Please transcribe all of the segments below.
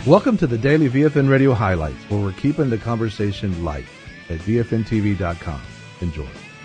Welcome to the Daily VFN Radio Highlights, where we're keeping the conversation light at VFNTV.com. Enjoy.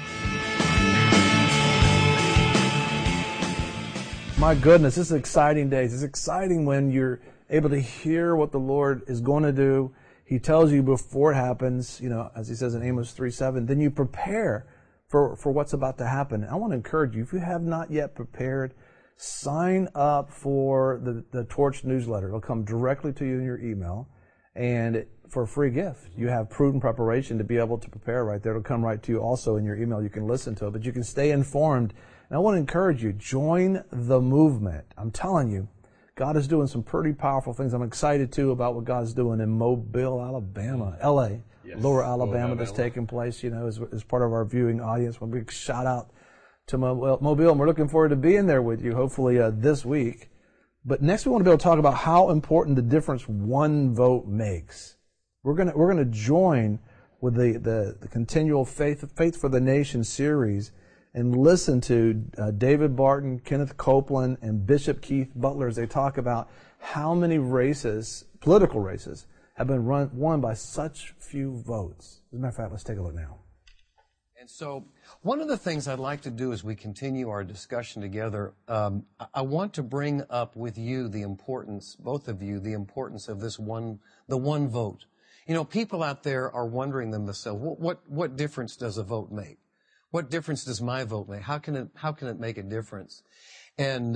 My goodness, this is exciting days. It's exciting when you're able to hear what the Lord is going to do. He tells you before it happens, as he says in Amos 3:7, then you prepare for what's about to happen. I want to encourage you, if you have not yet prepared, sign up for the Torch newsletter. It'll come directly to you in your email, and for a free gift. You have prudent preparation to be able to prepare right there. It'll come right to you also in your email. You can listen to it, but you can stay informed. And I want to encourage you, join the movement. I'm telling you, God is doing some pretty powerful things. I'm excited, too, about what God's doing in Mobile, Alabama, L.A., yes. Lower Alabama that's taking place, as part of our viewing audience. A big shout out to Mobile, and we're looking forward to being there with you, hopefully this week. But next we want to be able to talk about how important the difference one vote makes. We're gonna join with the continual Faith for the Nation series and listen to David Barton, Kenneth Copeland, and Bishop Keith Butler as they talk about how many races, political races, have been won by such few votes. As a matter of fact, let's take a look now. And so one of the things I'd like to do as we continue our discussion together, I want to bring up with you the importance, both of you, the importance of the one vote. People out there are wondering themselves, what difference does a vote make? What difference does my vote make? How can it make a difference? And,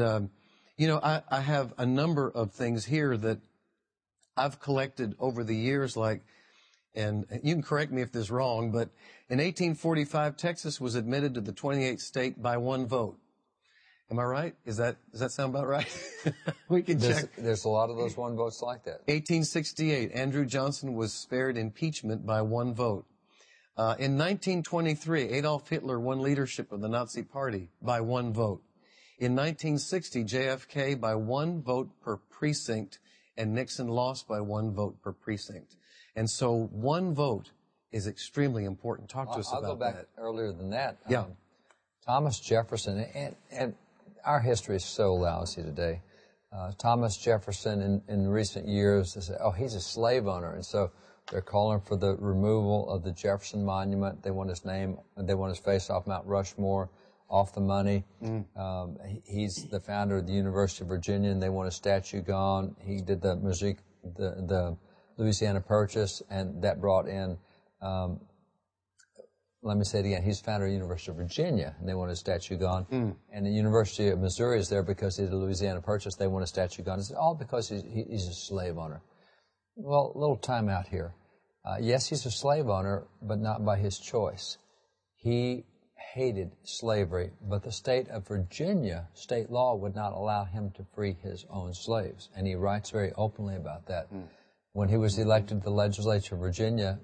I have a number of things here that I've collected over the years, and you can correct me if this is wrong, but in 1845, Texas was admitted to the 28th state by one vote. Am I right? Does that sound about right? We can check. There's a lot of those one votes like that. 1868, Andrew Johnson was spared impeachment by one vote. In 1923, Adolf Hitler won leadership of the Nazi Party by one vote. In 1960, JFK by one vote per precinct, and Nixon lost by one vote per precinct. And so one vote is extremely important. Talk to us about that. I'll go back earlier than that. Yeah. Thomas Jefferson, and our history is so lousy today. Thomas Jefferson in recent years, they say, he's a slave owner. And so they're calling for the removal of the Jefferson Monument. They want his name, they want his face off Mount Rushmore, off the money. He's the founder of the University of Virginia, and they want a statue gone. He did the Louisiana Purchase, and that brought in, let me say it again, he's founder of the University of Virginia, and they want a statue gone. And the University of Missouri is there because he did the Louisiana Purchase, they want a statue gone. It's all because he's a slave owner. Well, a little time out here. Yes, he's a slave owner, but not by his choice. He hated slavery, but the state of Virginia, state law, would not allow him to free his own slaves. And he writes very openly about that. When he was elected to the legislature of Virginia,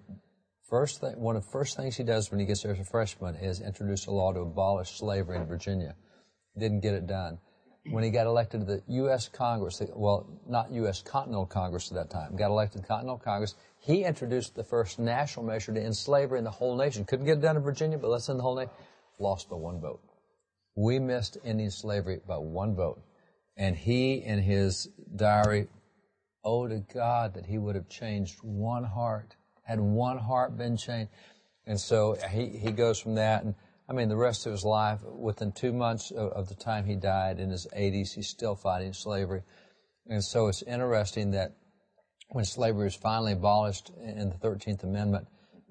one of the first things he does when he gets there as a freshman is introduce a law to abolish slavery in Virginia. He didn't get it done. When he got elected to the U.S. Congress, not U.S. Continental Congress at that time, got elected to the Continental Congress, he introduced the first national measure to end slavery in the whole nation. Couldn't get it done in Virginia, but let's end the whole nation. Lost by one vote. We missed ending slavery by one vote. And he, in his diary, oh to God that he would have changed one heart. Had one heart been changed. And so he goes from that, and the rest of his life, within 2 months of the time he died in his 80s, he's still fighting slavery. And so it's interesting that when slavery was finally abolished in the 13th Amendment,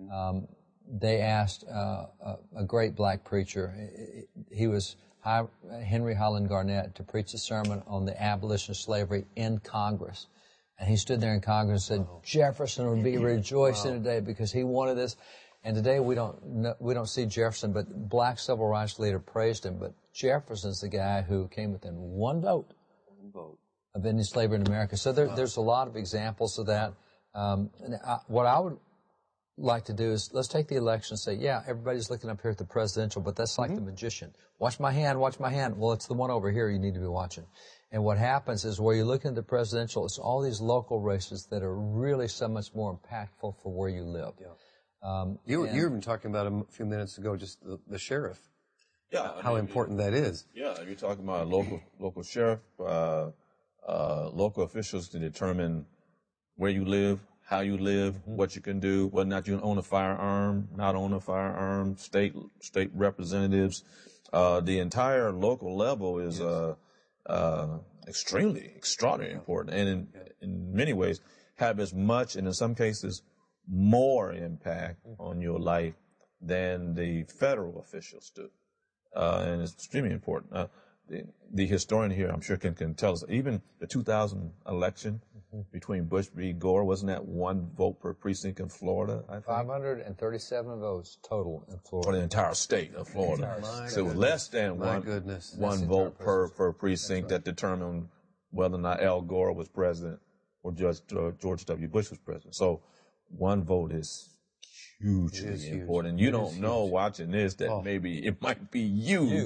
they asked a great black preacher, he was Henry Highland Garnett, to preach a sermon on the abolition of slavery in Congress. And he stood there in Congress and said, Jefferson would be rejoicing today because he wanted this. And today we don't see Jefferson, but black civil rights leader praised him. But Jefferson's the guy who came within one vote of ending slavery in America. So there's a lot of examples of that. What I would like to do is let's take the election and say, yeah, everybody's looking up here at the presidential, but that's like the magician. Watch my hand, watch my hand. Well, it's the one over here you need to be watching. And what happens is where you look at the presidential, it's all these local races that are really so much more impactful for where you live. Yeah. You were even talking about a few minutes ago, just the sheriff. Yeah. How important that is. Yeah, you're talking about local sheriff, local officials to determine where you live, how you live, what you can do, whether or not you own a firearm, not own a firearm, state representatives. The entire local level is extremely, extraordinarily important, and in many ways have as much, and in some cases more impact on your life than the federal officials do. And it's extremely important. The historian here, I'm sure, can tell us, even the 2000 election between Bush v. Gore, wasn't that one vote per precinct in Florida, I think? 537 votes total in Florida. For the entire state of Florida. So it was less than one vote per precinct that determined whether or not Al Gore was president or George W. Bush was president. So one vote is hugely important. You don't know watching this that maybe it might be you.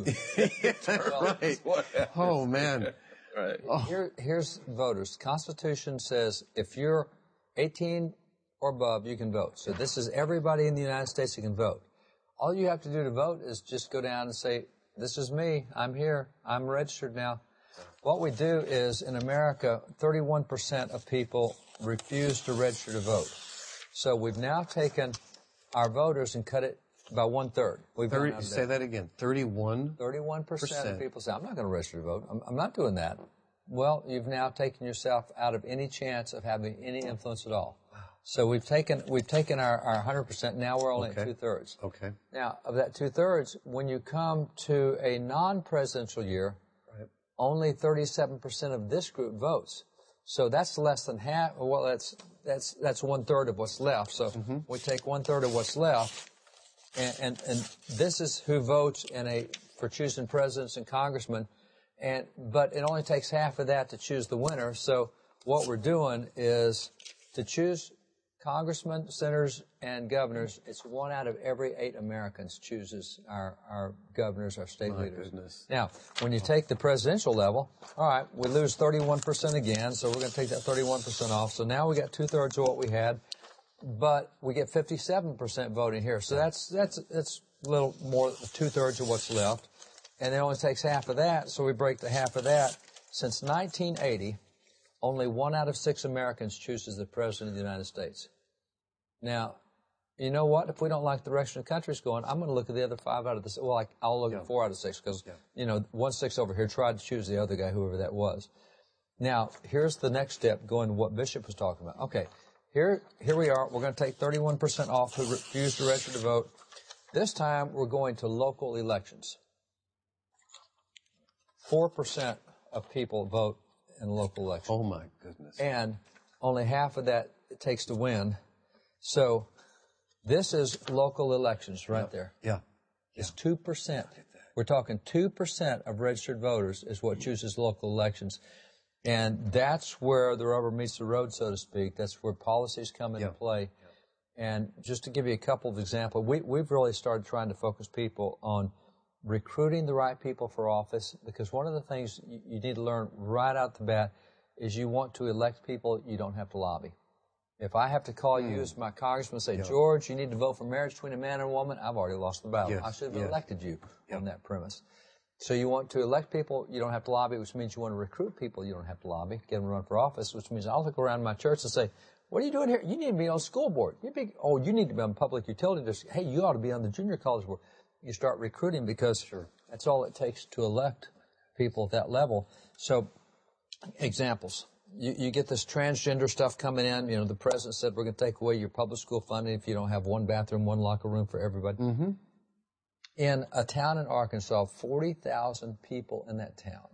Right. Oh, man. Right. Here's voters. Constitution says if you're 18 or above, you can vote. So this is everybody in the United States who can vote. All you have to do to vote is just go down and say, this is me. I'm here. I'm registered now. What we do is, in America, 31% of people refuse to register to vote. So we've now taken our voters and cut it by 1/3. Say that again. 31%? 31% of people say, I'm not going to register to vote. I'm not doing that. Well, you've now taken yourself out of any chance of having any influence at all. So we've taken our 100%. Now we're only at 2/3. Okay. Now, of that 2/3, when you come to a non-presidential year, only 37% of this group votes. So that's less than half. Well, that's 1/3 of what's left. So we take 1/3 of what's left, and this is who votes for choosing presidents and congressmen, but it only takes half of that to choose the winner. So what we're doing is to choose congressmen, senators, and governors. It's 1 out of every 8 Americans chooses our governors, our state leaders. Goodness. Now, when you take the presidential level, all right, we lose 31% again, so we're going to take that 31% off. So now we got 2/3 of what we had, but we get 57% voting here. So that's a little more than 2/3 of what's left, and it only takes half of that. So we break the half of that. Since 1980, only 1 out of 6 Americans chooses the president of the United States. Now, you know what? If we don't like the direction the country's going, I'm going to look at the other 5 out of the 6. Well, I'll look at 4 out of 6 because, 1/6 over here tried to choose the other guy, whoever that was. Now, here's the next step, going to what Bishop was talking about. Okay, here we are. We're going to take 31% off who refuse to register to vote. This time, we're going to local elections. 4% of people vote in local elections. Oh, my goodness. And only half of that it takes to win. So this is local elections right there. Yeah. It's 2%. We're talking 2% of registered voters is what chooses local elections. And that's where the rubber meets the road, so to speak. That's where policies come into play. And just to give you a couple of examples, we've really started trying to focus people on recruiting the right people for office, because one of the things you need to learn right out the bat is you want to elect people you don't have to lobby. If I have to call you as my congressman and say, George, you need to vote for marriage between a man and a woman, I've already lost the battle. I should have elected you on that premise. So you want to elect people you don't have to lobby, which means you want to recruit people you don't have to lobby, get them to run for office, which means I'll look around my church and say, what are you doing here? You need to be on school board. You need to be on public utility district. Hey, you ought to be on the junior college board. You start recruiting because that's all it takes to elect people at that level. So, examples. You get this transgender stuff coming in. The president said we're going to take away your public school funding if you don't have 1 bathroom, 1 locker room for everybody. Mm-hmm. In a town in Arkansas, 40,000 people in that town.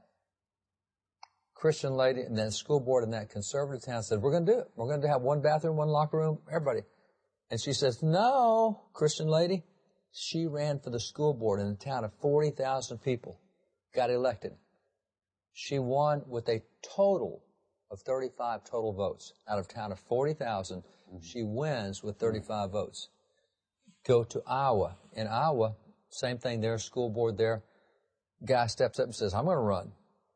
Christian lady and that school board in that conservative town said, we're going to do it. We're going to have 1 bathroom, 1 locker room, everybody. And she says, no, Christian lady. She ran for the school board in a town of 40,000 people, got elected. She won with a total of 35 total votes. Out of a town of 40,000, she wins with 35 votes. Go to Iowa. In Iowa, same thing there, school board there. Guy steps up and says, I'm going to run.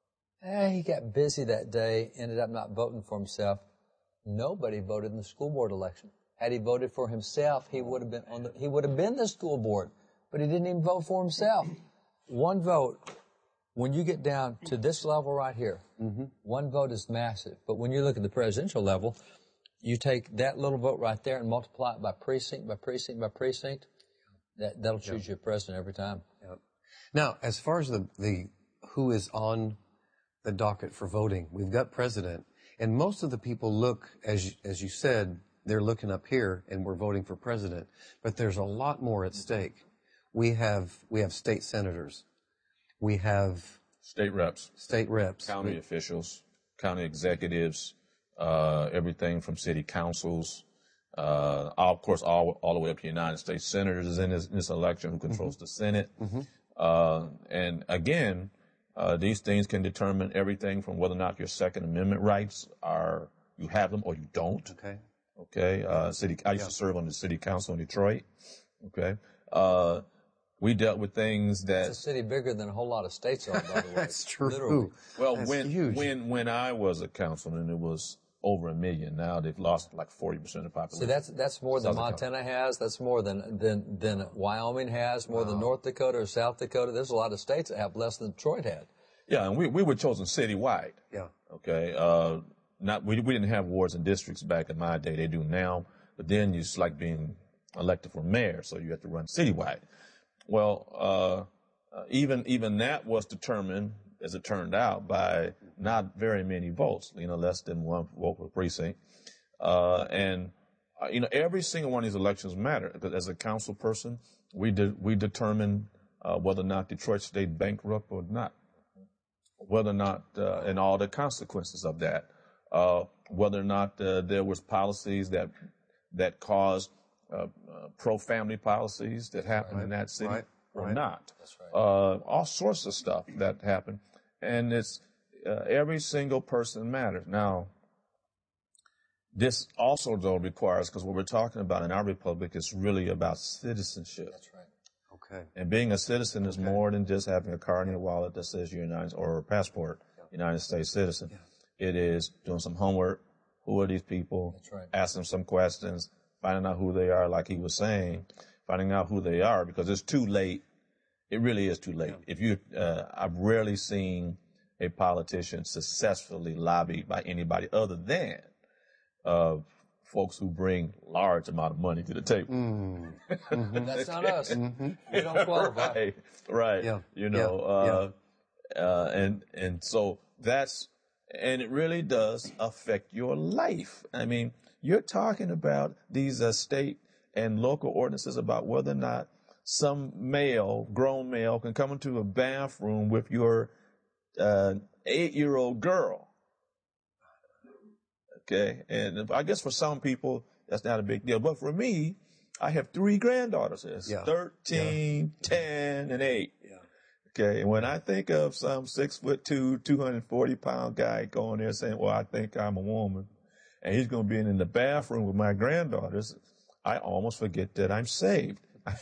He got busy that day, ended up not voting for himself. Nobody voted in the school board election. Had he voted for himself, he would have been the school board, but he didn't even vote for himself. 1 vote, when you get down to this level right here, 1 vote is massive. But when you look at the presidential level, You take that little vote right there and multiply it by precinct, by precinct, by precinct, that'll choose your president every time. Yep. Now, as far as the who is on the docket for voting, we've got president, and most of the people look, as you said, they're looking up here, and we're voting for president. But there's a lot more at stake. We have state senators, we have State reps, county officials, county executives, everything from city councils, of course, all the way up to United States senators in this election who controls the Senate. And again, these things can determine everything from whether or not your Second Amendment rights you have them or you don't. Okay. I used to serve on the city council in Detroit. Okay. We dealt with things that... It's a city bigger than a whole lot of states are, by the way. That's true. Literally. Well, when I was a councilman, it was over 1 million. Now they've lost like 40% of the population. See, that's more than Montana has. That's more than Wyoming has, more than North Dakota or South Dakota. There's a lot of states that have less than Detroit had. Yeah, and we were chosen citywide. Yeah. Okay. We didn't have wards and districts back in my day. They do now. But then it's like being elected for mayor, so you have to run citywide. Well, even that was determined, as it turned out, by not very many votes, less than one vote per precinct. Every single one of these elections matter, because as a council person, we determine whether or not Detroit stayed bankrupt or not, whether or not, and all the consequences of that, whether or not there was policies that caused pro-family policies that happened in that city or not. That's right. All sorts of stuff that happened. And it's every single person matters. Now, this also, though, requires, because what we're talking about in our republic is really about citizenship. That's right. Okay. And being a citizen is more than just having a card in your wallet that says you're or a passport, United States citizen. Yeah. It is doing some homework. Who are these people? That's right. Asking some questions, finding out who they are, like he was saying, finding out who they are, because it's too late. It really is too late. Yeah. I've rarely seen a politician successfully lobbied by anybody other than folks who bring large amount of money to the table. That's not us. We don't qualify. Right. Yeah. And so and it really does affect your life. I mean, you're talking about these state and local ordinances about whether or not some grown male, can come into a bathroom with your 8-year-old girl. Okay. And I guess for some people, that's not a big deal. But for me, I have 3 granddaughters. 13, 10, and 8. Yeah. Okay. And when I think of some 6'2", 240-pound guy going there saying, well, I think I'm a woman, and he's going to be in the bathroom with my granddaughters, I almost forget that I'm saved.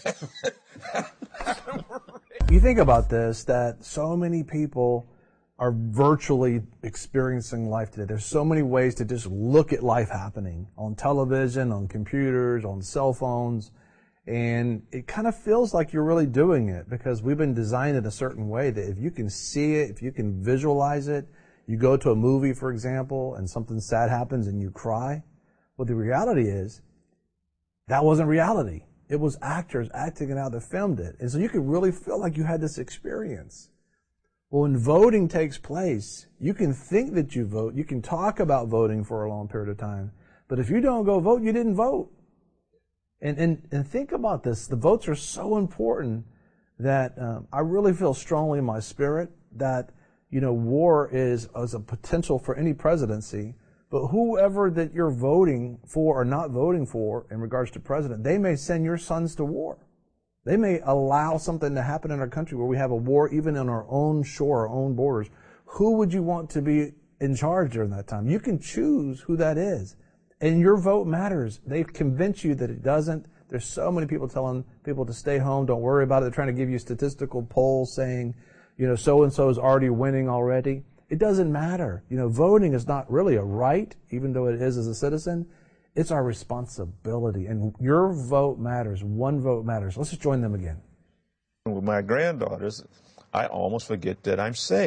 You think about this, that so many people are virtually experiencing life today. There's so many ways to just look at life happening on television, on computers, on cell phones, and it kind of feels like you're really doing it because we've been designed in a certain way that if you can see it, if you can visualize it, you go to a movie, for example, and something sad happens and you cry. Well, the reality is that wasn't reality. It was actors acting it out that filmed it. And so you could really feel like you had this experience. Well, when voting takes place, you can think that you vote. You can talk about voting for a long period of time. But if you don't go vote, you didn't vote. And think about this. The votes are so important that I really feel strongly in my spirit that, war is a potential for any presidency. But whoever that you're voting for or not voting for in regards to president, they may send your sons to war. They may allow something to happen in our country where we have a war even in our own shore, our own borders. Who would you want to be in charge during that time? You can choose who that is. And your vote matters. They convince you that it doesn't. There's so many people telling people to stay home, don't worry about it. They're trying to give you statistical polls saying, so-and-so is already winning already. It doesn't matter. Voting is not really a right, even though it is as a citizen. It's our responsibility. And your vote matters. One vote matters. Let's just join them again. With my granddaughters, I almost forget that I'm saved.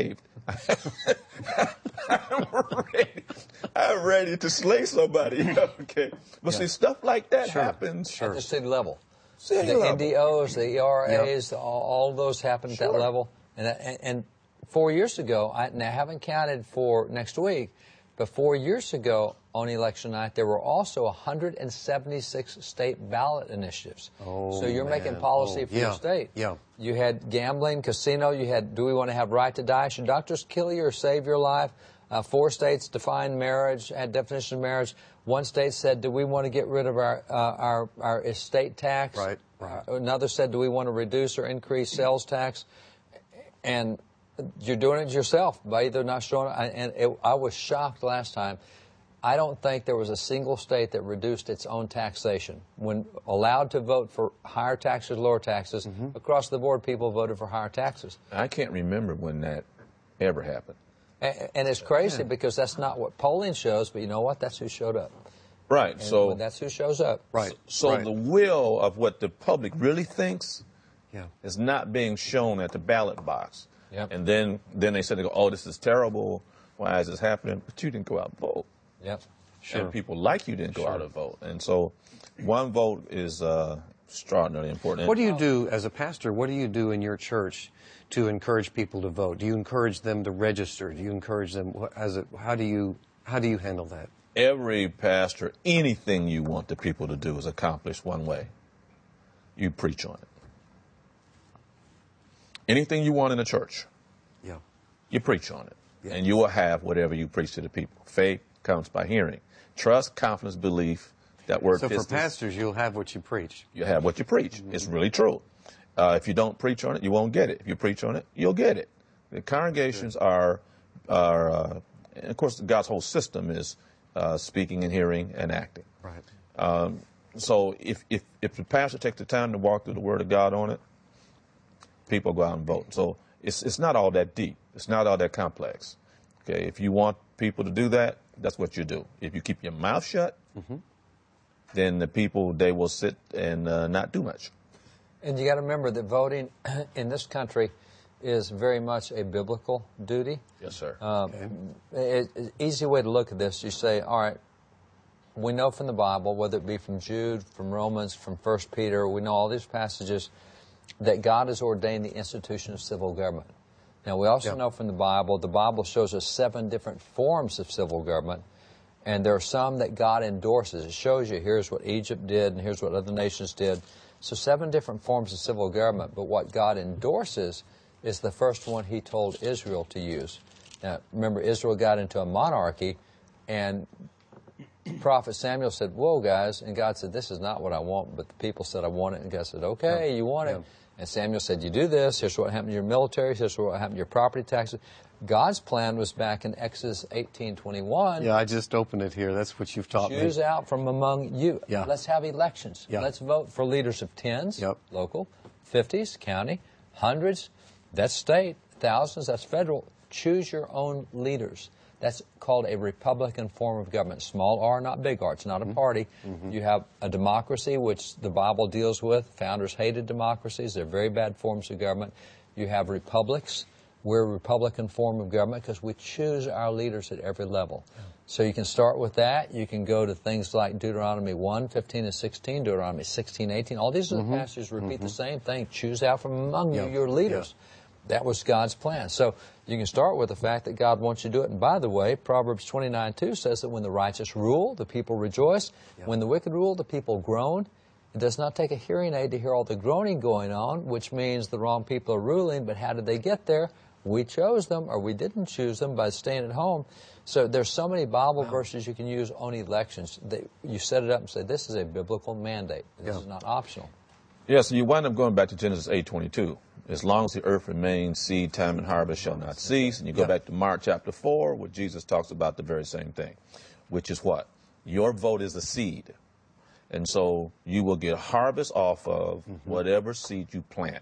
I'm ready to slay somebody. Okay. But see, stuff like that happens. At the city level. City The level. NDOs, the ERAs, all those happen at that level. And 4 years ago, I haven't counted for next week, but 4 years ago on election night, there were also 176 state ballot initiatives. Oh, so you're making policy for your state. Yeah. You had gambling, casino. You had, do we want to have right to die? Should doctors kill you or save your life? 4 states defined marriage, had definition of marriage. 1 state said, do we want to get rid of our estate tax? Right. Another said, do we want to reduce or increase sales tax? And you're doing it yourself by either not showing it. I was shocked last time. I don't think there was a single state that reduced its own taxation. When allowed to vote for higher taxes, lower taxes, across the board, people voted for higher taxes. I can't remember when that ever happened. And it's crazy because that's not what polling shows, but you know what? That's who showed up. Right. And so when that's who shows up. Right. So the will of what the public really thinks is not being shown at the ballot box. Yep. And then they said, oh, this is terrible. Why is this happening? But you didn't go out and vote. Yep. And people like you didn't go out and vote. And so one vote is extraordinarily important. What do you do as a pastor? What do you do in your church to encourage people to vote? Do you encourage them to register? Do you encourage them how do you handle that? Every pastor, anything you want the people to do is accomplished one way. You preach on it. Anything you want in the church, you preach on it. And you will have whatever you preach to the people. Faith comes by hearing. Trust, confidence, belief, that word So pistis, for pastors, you'll have what you preach. you have what you preach. It's really true. If you don't preach on it, you won't get it. If you preach on it, you'll get it. The congregations are and of course, God's whole system is speaking and hearing and acting. Right. So if the pastor takes the time to walk through the Word of God on it, people go out and vote. So it's not all that deep. It's not all that complex. Okay, if you want people to do that, that's what you do. If you keep your mouth shut, then the people, they will sit and not do much. And you got to remember that voting in this country is very much a biblical duty. Yes, sir. Easy way to look at this, you say, all right, we know from the Bible, whether it be from Jude, from Romans, from 1 Peter, we know all these passages that God has ordained the institution of civil government. Now, we also know from the Bible shows us 7 different forms of civil government, and there are some that God endorses. It shows you, here's what Egypt did, and here's what other nations did. So 7 different forms of civil government, but what God endorses is the first one he told Israel to use. Now, remember, Israel got into a monarchy, and Prophet Samuel said, whoa, guys, and God said, this is not what I want, but the people said, I want it, and God said, okay, you want it. And Samuel said, you do this, here's what happened to your military, here's what happened to your property taxes. God's plan was back in Exodus 18:21. Yeah, I just opened it here. That's what you've taught me. Choose out from among you. Yeah. Let's have elections. Yeah. Let's vote for leaders of 10s, local, 50s, county, hundreds, that's state, thousands, that's federal. Choose your own leaders. That's called a Republican form of government. Small R, not big R. It's not a party. You have a democracy, which the Bible deals with. Founders hated democracies. They're very bad forms of government. You have republics. We're a Republican form of government because we choose our leaders at every level. So you can start with that. You can go to things like Deuteronomy 1:15 and 16, Deuteronomy 16:18. All these other passages repeat the same thing. Choose out from among you your leaders. That was God's plan. So you can start with the fact that God wants you to do it. And by the way, Proverbs 29:2 says that when the righteous rule, the people rejoice. When the wicked rule, the people groan. It does not take a hearing aid to hear all the groaning going on, which means the wrong people are ruling. But how did they get there? We chose them, or we didn't choose them by staying at home. So there's so many Bible verses you can use on elections. You set it up and say, this is a biblical mandate. This is not optional. Yeah, so you wind up going back to Genesis 8:22. As long as the earth remains, seed time and harvest shall not cease. And you go back to Mark chapter 4, where Jesus talks about the very same thing, which is what? Your vote is a seed. And so you will get harvest off of whatever seed you plant.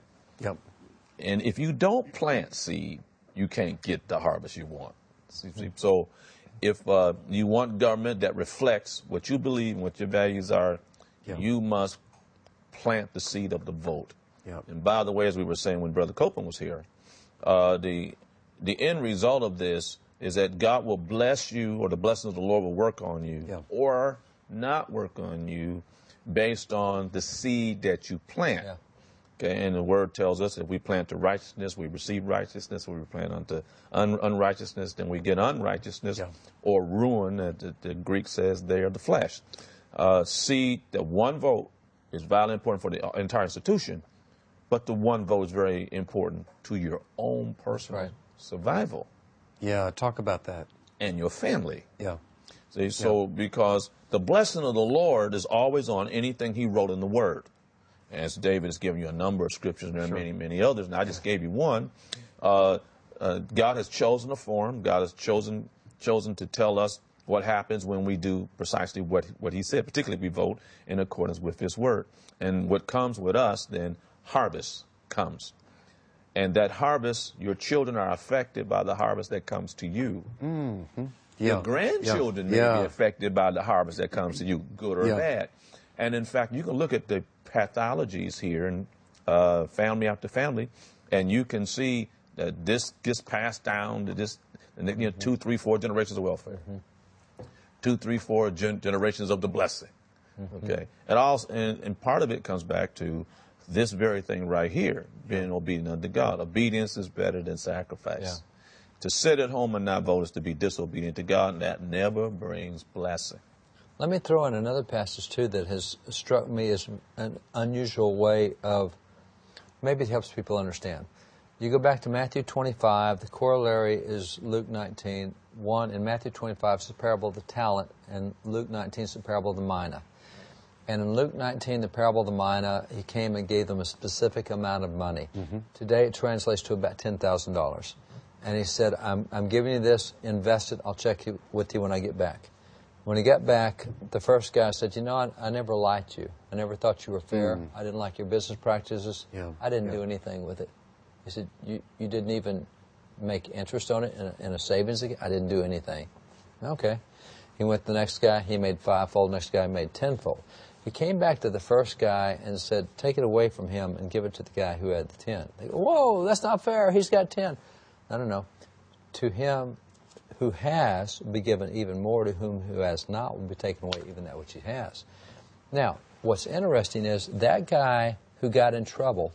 And if you don't plant seed, you can't get the harvest you want. So if you want government that reflects what you believe and what your values are, you must plant the seed of the vote. And by the way, as we were saying when Brother Copeland was here, the the end result of this is that God will bless you, or the blessing of the Lord will work on you, or not work on you based on the seed that you plant. Yeah. Okay, and the word tells us if we plant to righteousness, we receive righteousness. If we plant unto unrighteousness, then we get unrighteousness, or ruin, the Greek says there, the flesh. Seed, the one vote is vitally important for the entire institution, but the one vote is very important to your own personal survival. Yeah, talk about that. And your family. Yeah. See, so because the blessing of the Lord is always on anything he wrote in the Word. As David has given you a number of scriptures, and there are many, many others, and I just gave you one. God has chosen a form. God has chosen to tell us what happens when we do precisely what he said, particularly if we vote in accordance with his word. And what comes with us, then harvest comes. And that harvest, your children are affected by the harvest that comes to you. Mm-hmm. Your grandchildren may be affected by the harvest that comes to you, good or bad. And in fact, you can look at the pathologies here in family after family, and you can see that this gets passed down to this, and then, 2, 3, 4 generations of welfare, 2, 3, 4 generations of the blessing. Okay, and part of it comes back to this very thing right here, being obedient unto God. Obedience is better than sacrifice. To sit at home and not vote is to be disobedient to God, and that never brings blessing. Let me throw in another passage, too, that has struck me as an unusual way of, maybe it helps people understand. You go back to Matthew 25, the corollary is Luke 19. One, in Matthew 25 is the parable of the talent, and Luke 19 is the parable of the mina. And in Luke 19, the parable of the mina, he came and gave them a specific amount of money. Today it translates to about $10,000. And he said, I'm giving you this, invest it, I'll check with you when I get back. When he got back, the first guy said, I never liked you. I never thought you were fair. I didn't like your business practices. I didn't do anything with it. He said, you didn't even make interest on it in a savings account? I didn't do anything. Okay. He went to the next guy. He made 5-fold. Next guy made 10-fold. He came back to the first guy and said, take it away from him and give it to the guy who had the 10. They go, whoa, that's not fair. He's got 10. No. To him who has will be given even more, to whom who has not will be taken away even that which he has. Now, what's interesting is that guy who got in trouble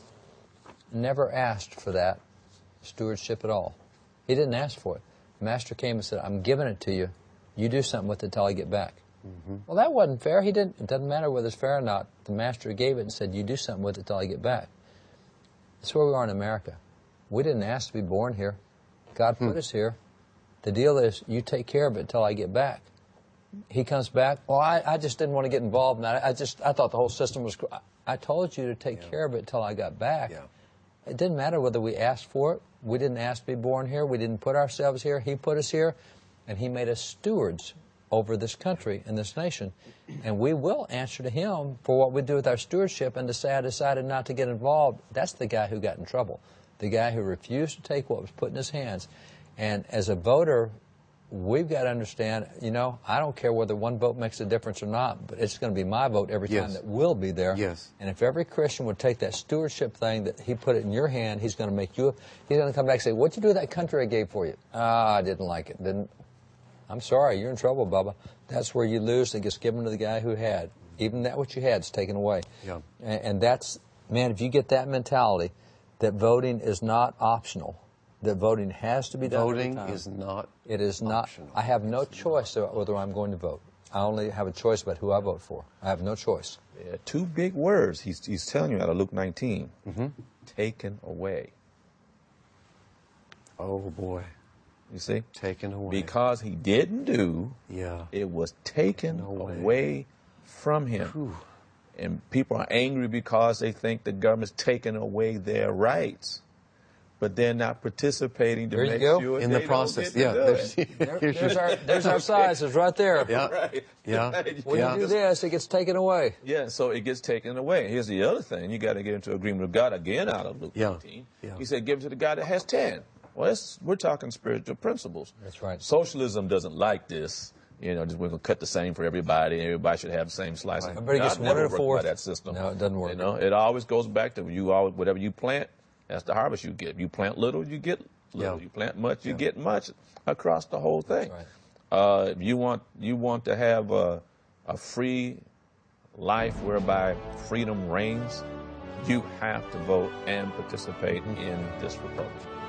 never asked for that stewardship at all. He didn't ask for it. The master came and said, I'm giving it to you. You do something with it till I get back. Well, that wasn't fair. It doesn't matter whether it's fair or not. The master gave it and said, you do something with it till I get back. That's where we are in America. We didn't ask to be born here. God put us here. The deal is, you take care of it till I get back. He comes back. Oh, I just didn't want to get involved in that. I thought the whole system was. I told you to take care of it till I got back. It didn't matter whether we asked for it. We didn't ask to be born here. We didn't put ourselves here. He put us here, and he made us stewards over this country and this nation. And we will answer to him for what we do with our stewardship. And to say I decided not to get involved, that's the guy who got in trouble. The guy who refused to take what was put in his hands. And as a voter, we've got to understand, I don't care whether one vote makes a difference or not, but it's going to be my vote every time that will be there. And if every Christian would take that stewardship thing, that he put it in your hand, he's going to make you, he's going to come back and say, what'd you do with that country I gave for you? I didn't like it. I'm sorry, you're in trouble, Bubba. That's where you lose. It gets given to the guy who had. Even that what you had is taken away. And that's, man, if you get that mentality, that voting is not optional, that voting has to be done. Voting is not. It is not. Optional. I have no choice about whether I'm going to vote. I only have a choice about who I vote for. I have no choice. Yeah, 2 big words he's telling you out of Luke 19. Taken away. Oh, boy. You see? Taken away. Because he didn't do, it was taken away from him. Whew. And people are angry because they think the government's taking away their rights. But they're not participating to make sure in the process. There's our sizes right there. When you do this, it gets taken away. So it gets taken away. Here's the other thing. You got to get into agreement with God again out of Luke 19. He said, give it to the guy that has 10. Well, we're talking spiritual principles. That's right. Socialism doesn't like this. Just we're going to cut the same for everybody. Everybody should have the same slice. Everybody gets 1/4 by that system. No, it doesn't work. It always goes back to whatever you plant, that's the harvest you get. You plant little, you get little. Yeah. You plant much, you get much across the whole thing. Right. If you want to have a free life whereby freedom reigns, you have to vote and participate in this republic.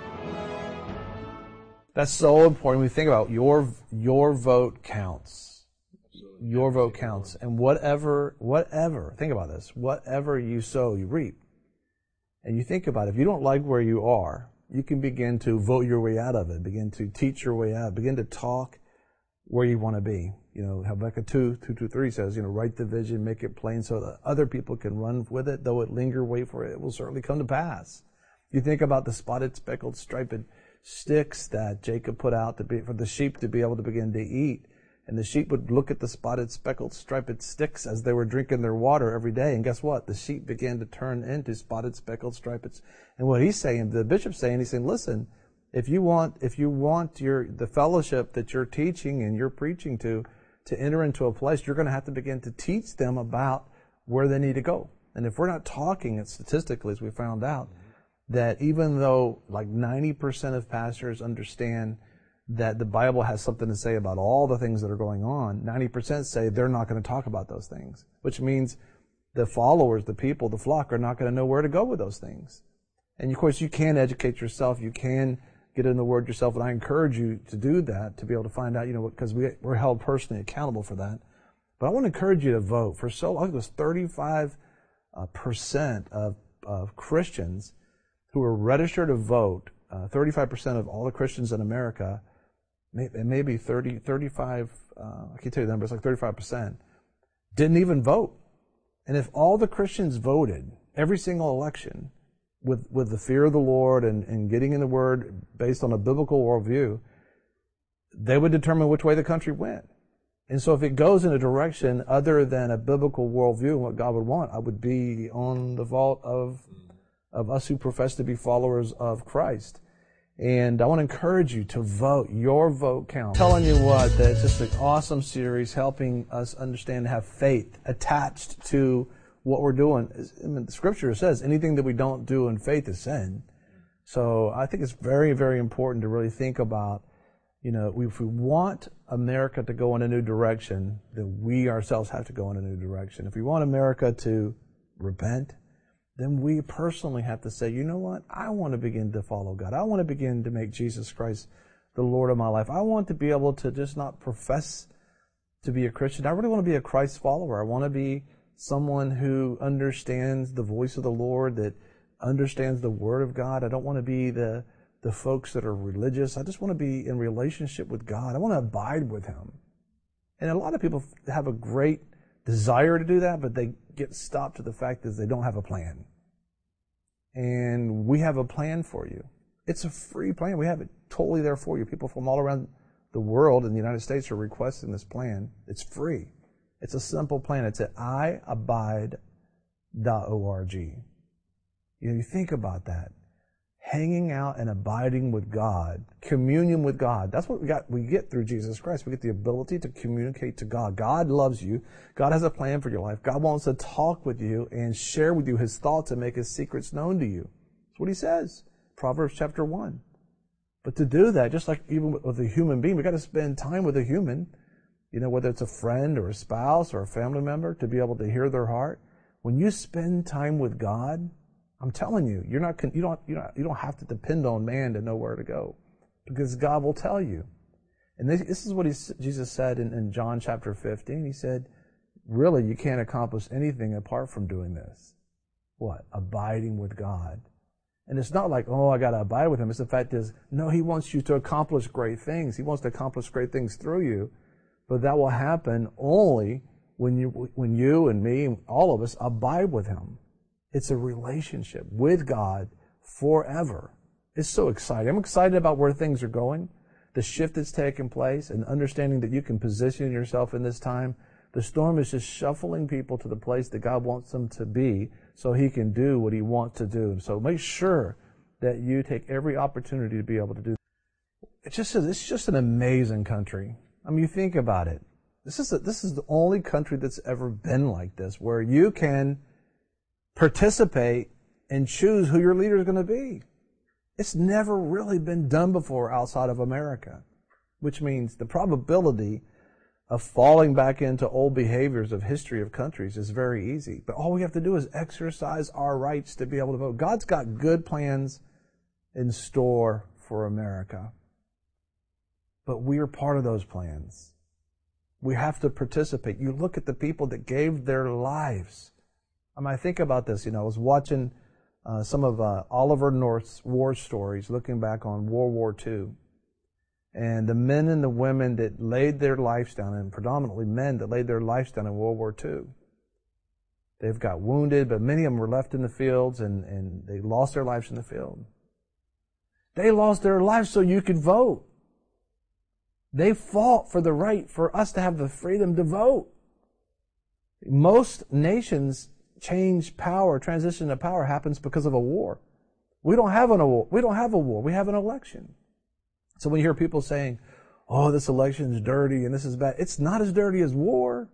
That's so important. When we think about your vote counts. Your vote counts. And whatever, think about this, whatever you sow, you reap. And you think about it, if you don't like where you are, you can begin to vote your way out of it, begin to teach your way out, begin to talk where you want to be. You know, Habakkuk 2:2-3 says, write the vision, make it plain so that other people can run with it. Though it linger, wait for it. It will certainly come to pass. You think about the spotted, speckled, striped sticks that Jacob put out for the sheep to be able to begin to eat. And the sheep would look at the spotted, speckled, striped sticks as they were drinking their water every day. And guess what? The sheep began to turn into spotted, speckled, striped. And what he's saying, the bishop's saying, he's saying, listen, if you want the fellowship that you're teaching and you're preaching to enter into a place, you're going to have to begin to teach them about where they need to go. And if we're not talking, and statistically, as we found out, that even though like 90% of pastors understand that the Bible has something to say about all the things that are going on, 90% say they're not going to talk about those things, which means the followers, the people, the flock are not going to know where to go with those things. And of course, you can educate yourself, you can get in the Word yourself, and I encourage you to do that, to be able to find out, because we're held personally accountable for that. But I want to encourage you to vote. For so long, it was 35% of Christians who were registered to vote, 35% of all the Christians in America, maybe 35, I can't tell you the number, it's like 35%, didn't even vote. And if all the Christians voted every single election with the fear of the Lord and getting in the Word based on a biblical worldview, they would determine which way the country went. And so if it goes in a direction other than a biblical worldview and what God would want, I would be on the vault of us who profess to be followers of Christ. And I want to encourage you to vote. Your vote counts. I'm telling you what, that it's just an awesome series helping us understand and have faith attached to what we're doing. I mean, the Scripture says anything that we don't do in faith is sin. So I think it's very, very important to really think about, if we want America to go in a new direction, then we ourselves have to go in a new direction. If we want America to repent, then we personally have to say, you know what? I want to begin to follow God. I want to begin to make Jesus Christ the Lord of my life. I want to be able to just not profess to be a Christian. I really want to be a Christ follower. I want to be someone who understands the voice of the Lord, that understands the Word of God. I don't want to be the folks that are religious. I just want to be in relationship with God. I want to abide with Him. And a lot of people have a great desire to do that, but they get stopped to the fact that they don't have a plan. And we have a plan for you. It's a free plan. We have it totally there for you. People from all around the world in the United States are requesting this plan. It's free. It's a simple plan. It's at iabide.org. You think about that. Hanging out and abiding with God, communion with God. That's what we get through Jesus Christ. We get the ability to communicate to God. God loves you. God has a plan for your life. God wants to talk with you and share with you His thoughts and make His secrets known to you. That's what He says. Proverbs chapter 1. But to do that, just like even with a human being, we've got to spend time with a human, whether it's a friend or a spouse or a family member, to be able to hear their heart. When you spend time with God, I'm telling you, you don't have to depend on man to know where to go, because God will tell you. And this is what Jesus said in John chapter 15. He said, really, you can't accomplish anything apart from doing this. What? Abiding with God. And it's not like, I got to abide with Him. It's the fact is, no, He wants you to accomplish great things. He wants to accomplish great things through you. But that will happen only when you and me, all of us, abide with Him. It's a relationship with God forever. It's so exciting. I'm excited about where things are going, the shift that's taking place, and understanding that you can position yourself in this time. The storm is just shuffling people to the place that God wants them to be so He can do what He wants to do. So make sure that you take every opportunity to be able to do that. It's just an amazing country. I mean, you think about it. This is the only country that's ever been like this, where you can participate and choose who your leader is going to be. It's never really been done before outside of America, which means the probability of falling back into old behaviors of history of countries is very easy. But all we have to do is exercise our rights to be able to vote. God's got good plans in store for America. But we are part of those plans. We have to participate. You look at the people that gave their lives. I think about this. I was watching some of Oliver North's war stories, looking back on World War II. And the men and the women that laid their lives down, and predominantly men that laid their lives down in World War II. They've got wounded, but many of them were left in the fields, and they lost their lives in the field. They lost their lives so you could vote. They fought for the right for us to have the freedom to vote. Most nations change power, transition to power happens because of a war. We don't have a war. We have an election. So when you hear people saying, "Oh, this election is dirty and this is bad," it's not as dirty as war.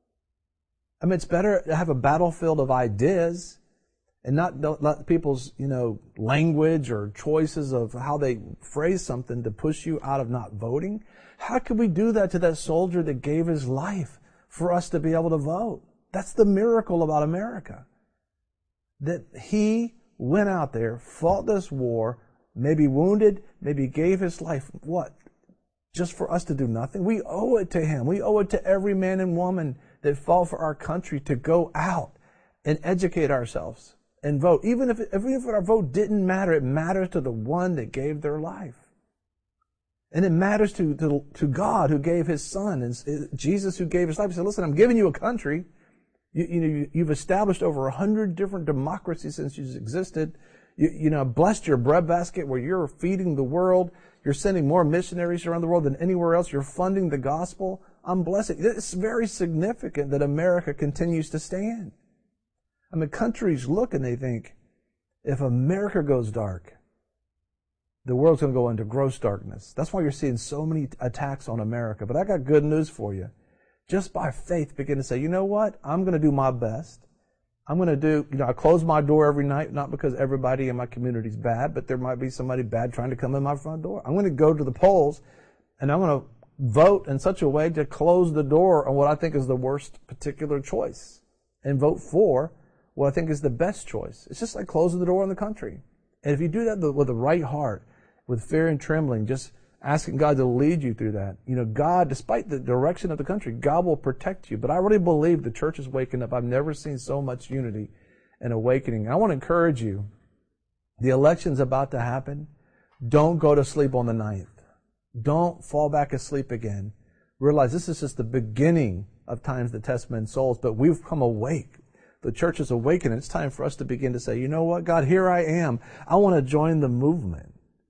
It's better to have a battlefield of ideas and not let people's, language or choices of how they phrase something to push you out of not voting. How could we do that to that soldier that gave his life for us to be able to vote? That's the miracle about America. That he went out there, fought this war, maybe wounded, maybe gave his life. What? Just for us to do nothing? We owe it to him. We owe it to every man and woman that fought for our country to go out and educate ourselves and vote. Even if our vote didn't matter, it matters to the one that gave their life. And it matters to God who gave his son, and Jesus who gave his life. He said, "Listen, I'm giving you a country. You've established over 100 different democracies since you've existed. Blessed your breadbasket where you're feeding the world. You're sending more missionaries around the world than anywhere else. You're funding the gospel. I'm blessing." It's very significant that America continues to stand. Countries look and they think, if America goes dark, the world's going to go into gross darkness. That's why you're seeing so many attacks on America. But I got good news for you. Just by faith, begin to say, you know what? I'm going to do my best. I'm going to do, I close my door every night, not because everybody in my community is bad, but there might be somebody bad trying to come in my front door. I'm going to go to the polls and I'm going to vote in such a way to close the door on what I think is the worst particular choice and vote for what I think is the best choice. It's just like closing the door on the country. And if you do that with the right heart, with fear and trembling, just asking God to lead you through that. God, despite the direction of the country, God will protect you. But I really believe the church is waking up. I've never seen so much unity and awakening. I want to encourage you. The election's about to happen. Don't go to sleep on the 9th. Don't fall back asleep again. Realize this is just the beginning of times that test men's souls, but we've come awake. The church is awakening. It's time for us to begin to say, you know what, God, here I am. I want to join the movement.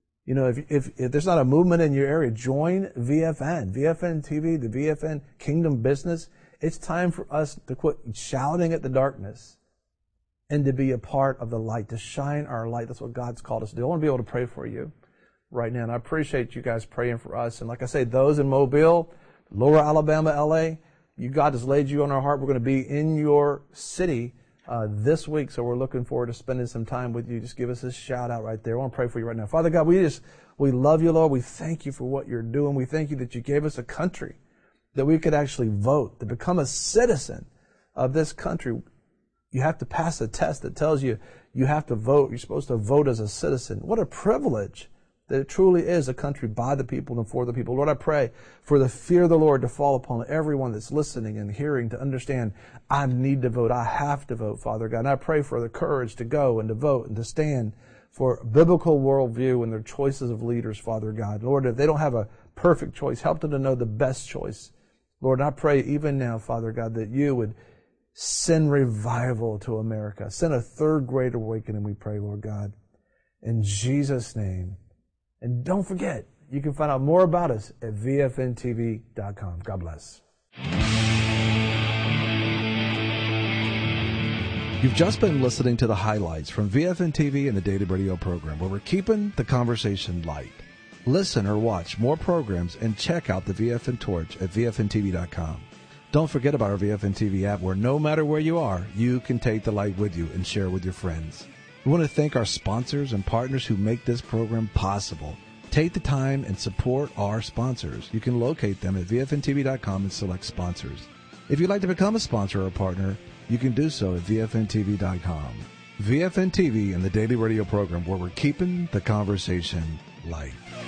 If there's not a movement in your area, join VFN TV, the VFN Kingdom Business. It's time for us to quit shouting at the darkness and to be a part of the light, to shine our light. That's what God's called us to do. I want to be able to pray for you right now, and I appreciate you guys praying for us. And like I say, those in Mobile, Lower Alabama, LA, God has laid you on our heart. We're going to be in your city this week, so we're looking forward to spending some time with you. Just give us a shout out right there. I want to pray for you right now. Father God, we love you, Lord. We thank you for what you're doing. We thank you that you gave us a country that we could actually vote, to become a citizen of this country. You have to pass a test that tells you you have to vote. You're supposed to vote as a citizen. What a privilege that it truly is a country by the people and for the people. Lord, I pray for the fear of the Lord to fall upon everyone that's listening and hearing, to understand, I need to vote. I have to vote, Father God. And I pray for the courage to go and to vote and to stand for biblical worldview and their choices of leaders, Father God. Lord, if they don't have a perfect choice, help them to know the best choice. Lord, I pray even now, Father God, that you would send revival to America. Send a third great awakening, we pray, Lord God. In Jesus' name. And don't forget, you can find out more about us at vfntv.com. God bless. You've just been listening to the highlights from VFN TV and the Daily Radio program, where we're keeping the conversation light. Listen or watch more programs and check out the VFN Torch at vfntv.com. Don't forget about our VFN TV app, where no matter where you are, you can take the light with you and share with your friends. We want to thank our sponsors and partners who make this program possible. Take the time and support our sponsors. You can locate them at vfntv.com and select sponsors. If you'd like to become a sponsor or a partner, you can do so at vfntv.com. VFN TV and the Daily Radio program, where we're keeping the conversation light.